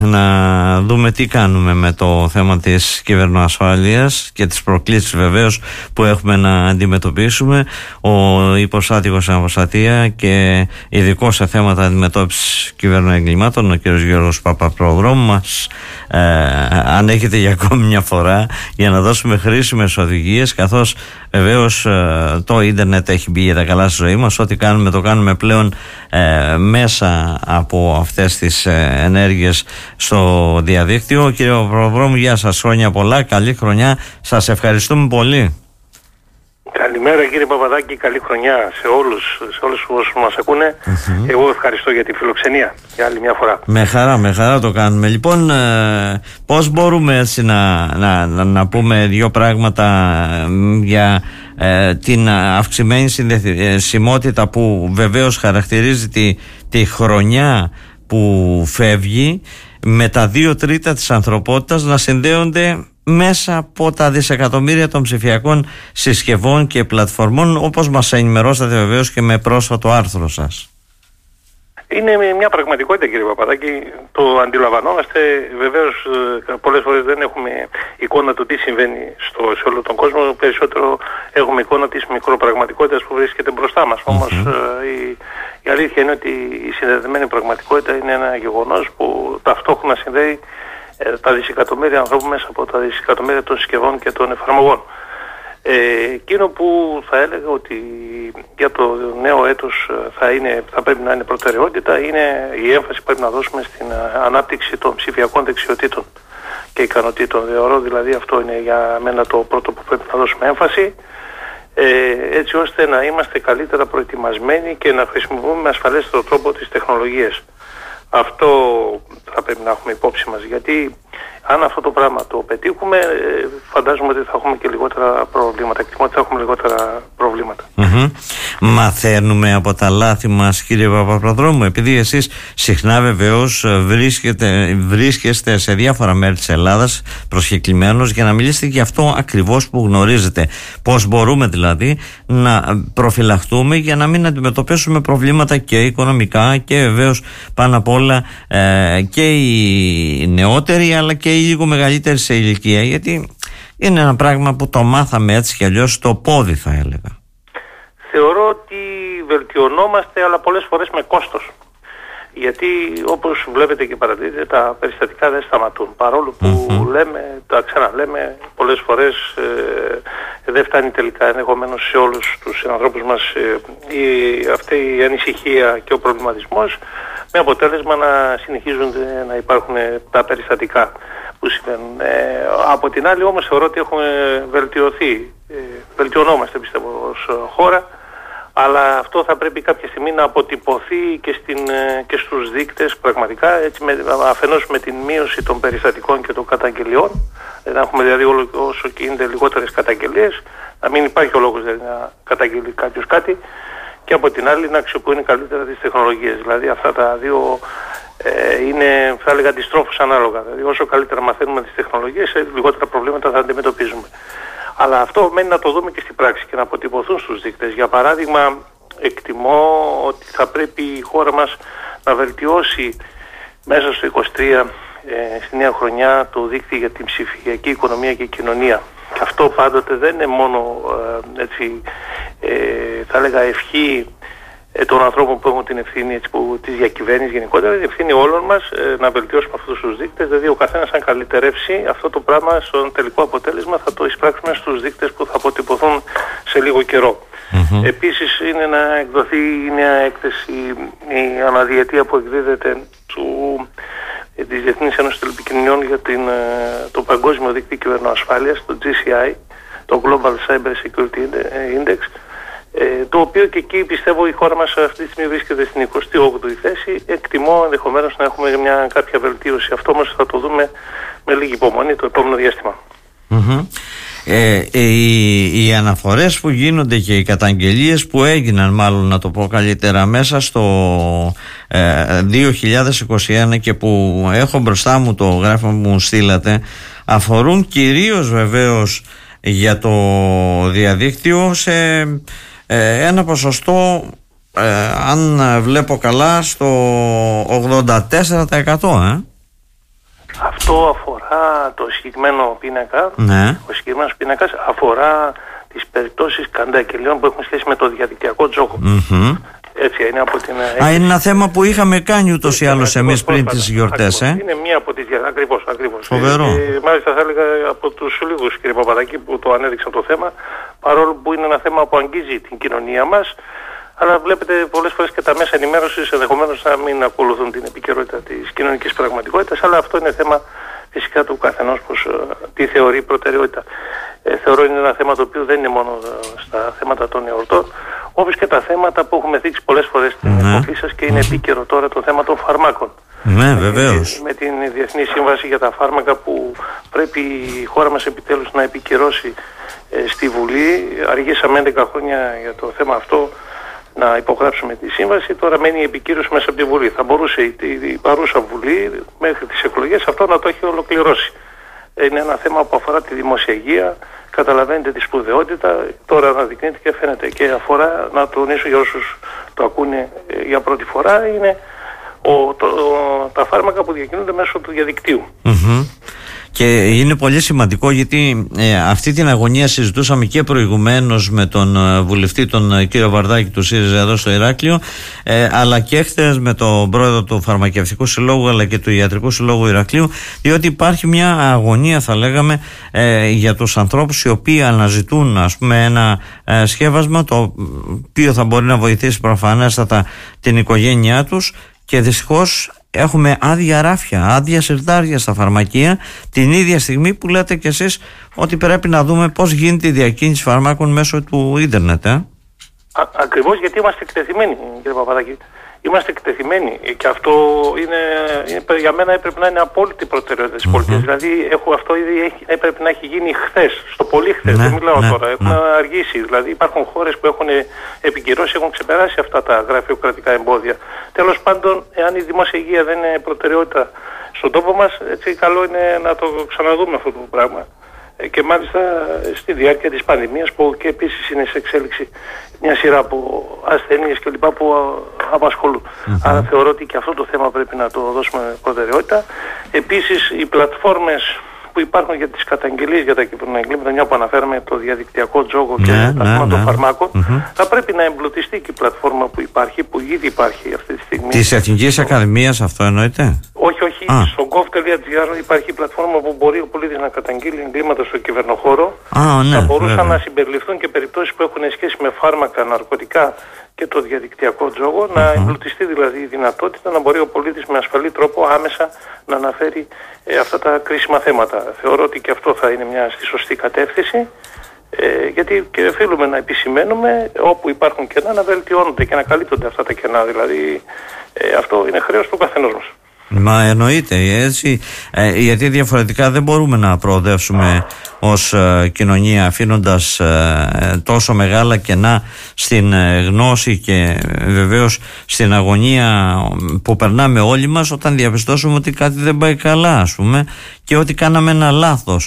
Να δούμε τι κάνουμε με το θέμα της κυβερνοασφάλειας και τις προκλήσεις βεβαίως που έχουμε να αντιμετωπίσουμε. Ο υποστάτηγος Αμβαστία και ειδικός σε θέματα αντιμετώπισης κυβερνοεγκλημάτων, ο κ. Γιώργος Παπαπροδρόμου, μας ανέχεται για ακόμη μια φορά για να δώσουμε χρήσιμες οδηγίες, καθώς βεβαίως το ίντερνετ έχει μπει για τα καλά στη ζωή μας. Ό,τι κάνουμε το κάνουμε πλέον μέσα από αυτές τις ενέργειες στο διαδίκτυο. Κύριε Παπαπροδρόμου, γεια σας, χρόνια πολλά, καλή χρονιά, σας ευχαριστούμε πολύ. Καλημέρα κύριε Παπαδάκη, καλή χρονιά σε όλους όσους μας ακούνε. Εγώ ευχαριστώ για τη φιλοξενία για άλλη μια φορά. Με χαρά το κάνουμε. Λοιπόν, πώς μπορούμε έτσι να πούμε δύο πράγματα για την αυξημένη συνδεσιμότητα που βεβαίως χαρακτηρίζει τη χρονιά που φεύγει, με τα 2/3 της ανθρωπότητας να συνδέονται μέσα από τα δισεκατομμύρια των ψηφιακών συσκευών και πλατφορμών, όπως μας ενημερώσατε βεβαίως και με πρόσφατο άρθρο σας. Είναι μια πραγματικότητα κύριε Παπαδάκη, το αντιλαμβανόμαστε. Βεβαίως πολλές φορές δεν έχουμε εικόνα του τι συμβαίνει σε όλο τον κόσμο, περισσότερο έχουμε εικόνα της μικροπραγματικότητας που βρίσκεται μπροστά μας. Όμως η αλήθεια είναι ότι η συνδεδεμένη πραγματικότητα είναι ένα γεγονός που ταυτόχρονα συνδέει τα δισεκατομμύρια ανθρώπων μέσα από τα δισεκατομμύρια των συσκευών και των εφαρμογών. Εκείνο που θα έλεγα ότι για το νέο έτος θα πρέπει να είναι προτεραιότητα είναι η έμφαση που πρέπει να δώσουμε στην ανάπτυξη των ψηφιακών δεξιοτήτων και ικανοτήτων. Θεωρώ δηλαδή αυτό είναι για μένα το πρώτο που πρέπει να δώσουμε έμφαση, έτσι ώστε να είμαστε καλύτερα προετοιμασμένοι και να χρησιμοποιούμε με ασφαλέστερο τρόπο τις τεχνολογίες. Αυτό θα πρέπει να έχουμε υπόψη μας, γιατί αν αυτό το πράγμα το πετύχουμε, φαντάζομαι ότι θα έχουμε και λιγότερα προβλήματα. Εκτιμώ ότι θα έχουμε λιγότερα προβλήματα. Μαθαίνουμε από τα λάθη μας, κύριε Παπαπροδρόμου, επειδή εσείς συχνά βεβαίως βρίσκεστε σε διάφορα μέρη της Ελλάδας προσκεκλημένος για να μιλήσετε για αυτό ακριβώς που γνωρίζετε. Πώς μπορούμε δηλαδή να προφυλαχτούμε για να μην αντιμετωπίσουμε προβλήματα και οικονομικά και βεβαίως πάνω απ' όλα και οι νεότεροι αλλά και οι λίγο μεγαλύτεροι σε ηλικία, γιατί είναι ένα πράγμα που το μάθαμε έτσι κι αλλιώς στο πόδι, θα έλεγα. Θεωρώ ότι βελτιωνόμαστε, αλλά πολλές φορές με κόστος. Γιατί όπως βλέπετε και παρατηρείτε, τα περιστατικά δεν σταματούν. Παρόλο που τα ξαναλέμε πολλές φορές, δεν φτάνει τελικά ενδεχομένως σε όλους τους ανθρώπους μας αυτή η ανησυχία και ο προβληματισμός, με αποτέλεσμα να συνεχίζουν να υπάρχουν τα περιστατικά που συμβαίνουν. Από την άλλη όμως θεωρώ ότι έχουμε βελτιωθεί, βελτιωνόμαστε πιστεύω ως χώρα, αλλά αυτό θα πρέπει κάποια στιγμή να αποτυπωθεί και στους δείκτες πραγματικά, έτσι, αφενός με την μείωση των περιστατικών και των καταγγελιών, να έχουμε δηλαδή όσο και είναι λιγότερες καταγγελίες, να μην υπάρχει ο λόγος δηλαδή να καταγγελεί κάποιος κάτι, και από την άλλη να αξιοποιούν καλύτερα τις τεχνολογίες. Δηλαδή αυτά τα δύο είναι, θα έλεγα, αντιστρόφως ανάλογα. Δηλαδή όσο καλύτερα μαθαίνουμε τις τεχνολογίες, λιγότερα προβλήματα θα αντιμετωπίζουμε. Αλλά αυτό μένει να το δούμε και στην πράξη και να αποτυπωθούν στους δείκτες. Για παράδειγμα, εκτιμώ ότι θα πρέπει η χώρα μας να βελτιώσει μέσα στο 2023 στη νέα χρονιά το δίκτυο για την ψηφιακή οικονομία και κοινωνία. Και αυτό πάντοτε δεν είναι μόνο θα έλεγα ευχή των ανθρώπων που έχουν την ευθύνη της διακυβέρνησης γενικότερα, η ευθύνη όλων μας να βελτιώσουμε αυτούς τους δείκτες. Δηλαδή ο καθένας αν καλυτερεύσει αυτό το πράγμα στον τελικό αποτέλεσμα θα το εισπράξουμε στους δείκτες που θα αποτυπωθούν σε λίγο καιρό. Επίσης είναι να εκδοθεί η νέα έκθεση, η αναδιετία που εκδίδεται της Διεθνής Ένωσης Τηλεπικοινωνιών για το Παγκόσμιο Δίκτυο Κυβερνοασφάλειας, το GCI, το Global Cyber Security Index, το οποίο και εκεί πιστεύω η χώρα μας αυτή τη στιγμή βρίσκεται στην 28η θέση. Εκτιμώ ενδεχομένως να έχουμε κάποια βελτίωση. Αυτό όμως θα το δούμε με λίγη υπομονή το επόμενο διάστημα. Οι αναφορές που γίνονται και οι καταγγελίες που έγιναν, μάλλον να το πω καλύτερα, μέσα στο 2021 και που έχω μπροστά μου το γράφημα που μου στείλατε, αφορούν κυρίως βεβαίως για το διαδίκτυο σε ένα ποσοστό, αν βλέπω καλά, στο 84%. Αυτό αφορά το συγκεκριμένο πίνακα. Ναι. Ο συγκεκριμένος πίνακας αφορά τις περιπτώσεις καταγγελιών που έχουν σχέση με το διαδικτυακό τζόγο. Έτσι είναι από την... είναι ένα θέμα που είχαμε κάνει ούτως ή άλλως εμείς πριν τις γιορτές. Είναι μία από τις... Ακριβώς. Φοβερό. Μάλιστα θα έλεγα από τους λίγους, κύριε Παπαδάκη, που το ανέδειξαν το θέμα, παρόλο που είναι ένα θέμα που αγγίζει την κοινωνία μας, αλλά βλέπετε πολλές φορές και τα μέσα ενημέρωσης ενδεχομένως να μην ακολουθούν την επικαιρότητα της κοινωνικής πραγματικότητας, αλλά αυτό είναι θέμα φυσικά του καθενός πως τι θεωρεί προτεραιότητα. Θεωρώ είναι ένα θέμα το οποίο δεν είναι μόνο στα θέματα των εορτών, όπως και τα θέματα που έχουμε δείξει πολλές φορές στην εποχή σας και είναι επίκαιρο τώρα το θέμα των φαρμάκων. Ναι, βεβαίως. Με την Διεθνή Σύμβαση για τα Φάρμακα που πρέπει η χώρα μας επιτέλους να επικυρώσει στη Βουλή. Αργήσαμε 11 χρόνια για το θέμα αυτό να υπογράψουμε τη σύμβαση, τώρα μένει η επικύρωση μέσα από τη Βουλή. Θα μπορούσε η παρούσα Βουλή μέχρι τις εκλογές αυτό να το έχει ολοκληρώσει. Είναι ένα θέμα που αφορά τη δημόσια υγεία, καταλαβαίνετε τη σπουδαιότητα, τώρα αναδεικνύεται και φαίνεται και αφορά, να τονίσω για όσους το ακούνε για πρώτη φορά, είναι τα φάρμακα που διακινούνται μέσω του διαδικτύου. Και είναι πολύ σημαντικό γιατί αυτή την αγωνία συζητούσαμε και προηγουμένως με τον βουλευτή τον κύριο Βαρδάκη του ΣΥΡΙΖΑ εδώ στο Ηράκλειο, αλλά και χθες με τον πρόεδρο του Φαρμακευτικού Συλλόγου αλλά και του Ιατρικού Συλλόγου Ηρακλείου, διότι υπάρχει μια αγωνία, θα λέγαμε, για τους ανθρώπους οι οποίοι αναζητούν, ας πούμε, ένα σκεύασμα το οποίο θα μπορεί να βοηθήσει προφανέστατα την οικογένειά τους, και δυστυχώς έχουμε άδεια ράφια, άδεια συρτάρια στα φαρμακεία την ίδια στιγμή που λέτε κι εσείς ότι πρέπει να δούμε πώς γίνεται η διακίνηση φαρμάκων μέσω του ίντερνετ. Ακριβώς, γιατί είμαστε εκτεθειμένοι, κύριε Παπαδάκη. Είμαστε εκτεθειμένοι και αυτό για μένα έπρεπε να είναι απόλυτη προτεραιότητα της πολιτείας. Δηλαδή αυτό ήδη έπρεπε να έχει γίνει χθες, στο πολύ χθες, δεν μιλάω τώρα, έχουμε αργήσει. Δηλαδή υπάρχουν χώρες που έχουν επικυρώσει, έχουν ξεπεράσει αυτά τα γραφειοκρατικά εμπόδια. Τέλος πάντων, εάν η δημόσια υγεία δεν είναι προτεραιότητα στον τόπο μας, έτσι καλό είναι να το ξαναδούμε αυτό το πράγμα. Και μάλιστα στη διάρκεια της πανδημίας που και επίσης είναι σε εξέλιξη μια σειρά από ασθένειες και λοιπά που απασχολούν. Άρα θεωρώ ότι και αυτό το θέμα πρέπει να το δώσουμε προτεραιότητα. Επίσης οι πλατφόρμες που υπάρχουν για τις καταγγελίες για τα κυβερνοεγκλήματα, μια που αναφέραμε το διαδικτυακό τζόγο και τα θέματα των φαρμάκων, θα πρέπει να εμπλουτιστεί και η πλατφόρμα που υπάρχει, που ήδη υπάρχει αυτή τη στιγμή. Της Εθνικής Ακαδημίας αυτό εννοείται? Όχι. Στο gov.gr υπάρχει η πλατφόρμα που μπορεί ο πολίτης να καταγγείλει εγκλήματα στο κυβερνοχώρο. Θα μπορούσαν να συμπεριληφθούν και περιπτώσεις που έχουν σχέση με φάρμακα, ναρκωτικά και το διαδικτυακό τζόγο, να εμπλουτιστεί δηλαδή η δυνατότητα να μπορεί ο πολίτης με ασφαλή τρόπο άμεσα να αναφέρει αυτά τα κρίσιμα θέματα. Θεωρώ ότι και αυτό θα είναι μια στη σωστή κατεύθυνση, γιατί και οφείλουμε να επισημαίνουμε όπου υπάρχουν κενά να βελτιώνονται και να καλύπτονται αυτά τα κενά. Δηλαδή αυτό είναι χρέος του καθενός μας. Μα εννοείται έτσι, γιατί διαφορετικά δεν μπορούμε να προοδεύσουμε ως κοινωνία αφήνοντας τόσο μεγάλα κενά στην γνώση και βεβαίως στην αγωνία που περνάμε όλοι μας όταν διαπιστώσουμε ότι κάτι δεν πάει καλά, ας πούμε, και ότι κάναμε ένα λάθος.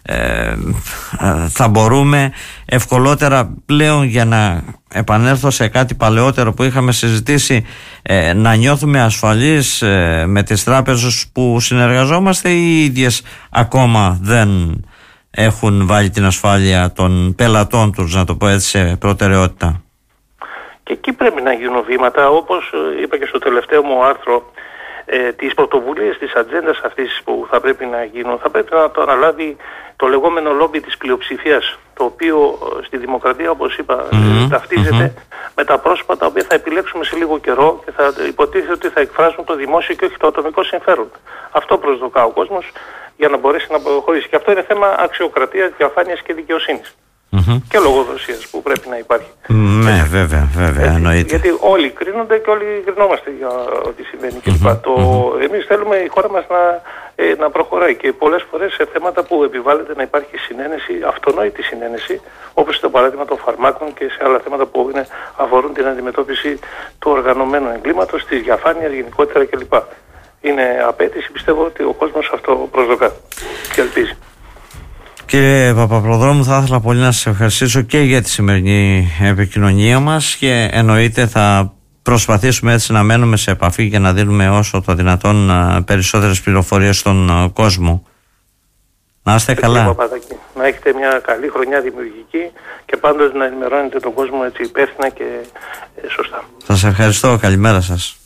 Θα μπορούμε ευκολότερα πλέον, για να επανέλθω σε κάτι παλαιότερο που είχαμε συζητήσει, να νιώθουμε ασφαλείς με τις τράπεζες που συνεργαζόμαστε, ή οι ίδιες ακόμα δεν έχουν βάλει την ασφάλεια των πελατών τους, να το πω έτσι, σε προτεραιότητα? Και εκεί πρέπει να γίνουν βήματα, όπως είπα και στο τελευταίο μου άρθρο. Τις πρωτοβουλίες της ατζέντας αυτής που θα πρέπει να γίνουν, θα πρέπει να το αναλάβει το λεγόμενο λόμπι της πλειοψηφίας, το οποίο στη δημοκρατία, όπως είπα, ταυτίζεται με τα πρόσωπα τα οποία θα επιλέξουμε σε λίγο καιρό και θα υποτίθεται ότι θα εκφράσουν το δημόσιο και όχι το ατομικό συμφέρον. Αυτό προσδοκά ο κόσμος για να μπορέσει να προχωρήσει. Και αυτό είναι θέμα αξιοκρατίας, διαφάνειας και δικαιοσύνης. Και λογοδοσίας που πρέπει να υπάρχει. Ναι, βέβαια, εννοείται. Γιατί όλοι κρίνονται και όλοι κρινόμαστε για ό,τι συμβαίνει κλπ. Εμείς θέλουμε η χώρα μας να προχωράει, και πολλές φορές σε θέματα που επιβάλλεται να υπάρχει συνένεση, αυτονόητη συνένεση, όπως το παράδειγμα των φαρμάκων και σε άλλα θέματα που αφορούν την αντιμετώπιση του οργανωμένου εγκλήματος, της διαφάνειας γενικότερα κλπ. Είναι απέτηση, πιστεύω ότι ο κόσμος αυτό προσδοκά και ελπίζει. Κύριε Παπαπροδρόμου, θα ήθελα πολύ να σας ευχαριστήσω και για τη σημερινή επικοινωνία μας, και εννοείται θα προσπαθήσουμε έτσι να μένουμε σε επαφή και να δίνουμε όσο το δυνατόν περισσότερες πληροφορίες στον κόσμο. Να είστε καλά. Να έχετε μια καλή χρονιά δημιουργική και πάντως να ενημερώνετε τον κόσμο έτσι υπεύθυνα και σωστά. Σας ευχαριστώ. Καλημέρα σας.